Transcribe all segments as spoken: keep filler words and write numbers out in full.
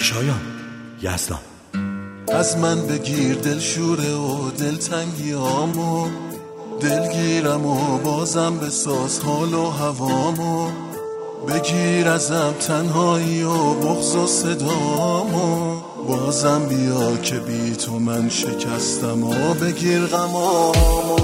شایان یزدان. از من بگیر دلشوره و دلتنگیامو، دلگیرم و بازم بساز حال و هوامو، بگیر ازم تنهایی و بغض و صدامو، بازم بیا که بی تو من شکستم و بگیر غمامو.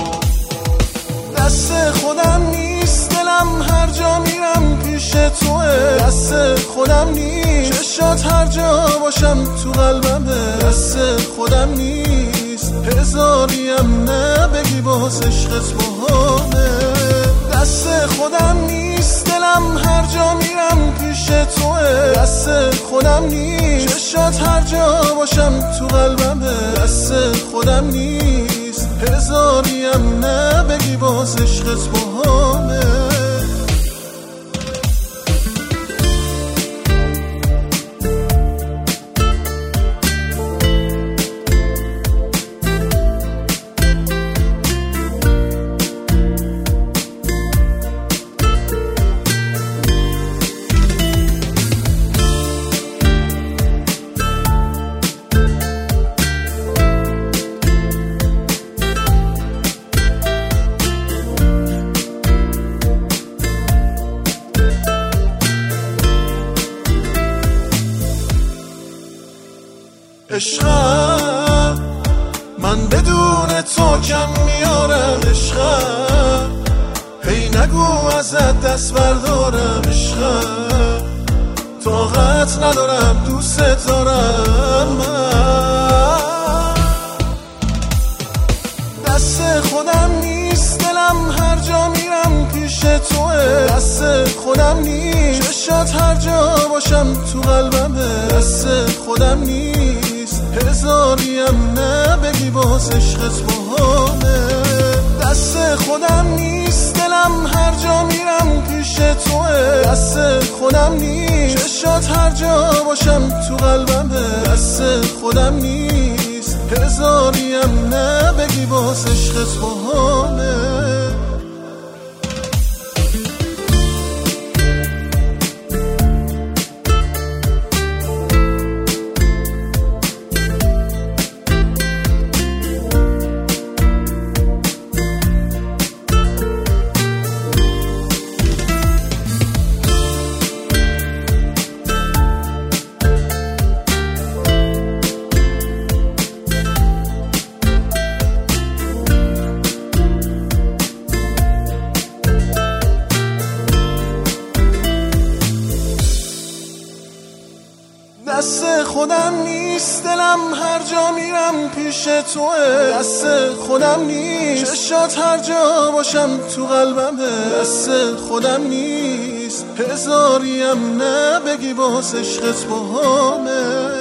دست خودم نیست دلم هر جا میرم پیش توه، دست خودم نیست چشات هر جا باشم تو قلبمه، دست خودم نیست هزاریم نه بگی باز عشقت باهامه، دست خودم نیست دلم هر جا میرم پیش توه، دست خودم نیست چشات هر جا باشم تو قلبمه، دست خودم نیست هزاریم نه بگی باز عشقت باهامه. عشقم من بدون تو کم میارم، عشقم هی نگو ازت دست بردارم، عشقم طاقت ندارم دوست دارم من، دست خودم نیست دلم هر جا میرم پیش توه، دست خودم نیست چشات هر جا باشم تو قلبمه، دست خودم نیست هزاریم نه بگی باز عشقت باهامه، دست خودم نیست دلم هر جا میرم پیش توه، دست خودم نیست چشات هر جا باشم تو قلبمه، دست خودم نیست هزاریم نه بگی باز عشقت باهامه. دست خودم نیست دلم هر جا میرم پیش توه، دست خودم نیست چشات هر جا باشم تو قلبمه، دست خودم نیست هزاریم نه بگی باز عشقت باهامه.